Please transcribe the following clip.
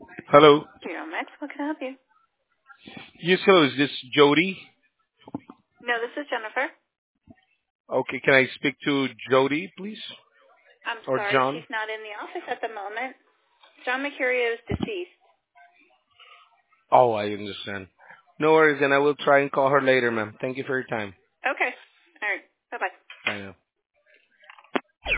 Hello. Here, Max, what can I help you? Yes, hello. Is this Jody? No, this is Jennifer. Okay, can I speak to Jody, please? I'm Or sorry, John? she's not in the office at the moment. John Mercurio is deceased. Oh, I understand. No worries, and I will try and call her later, ma'am. Thank you for your time.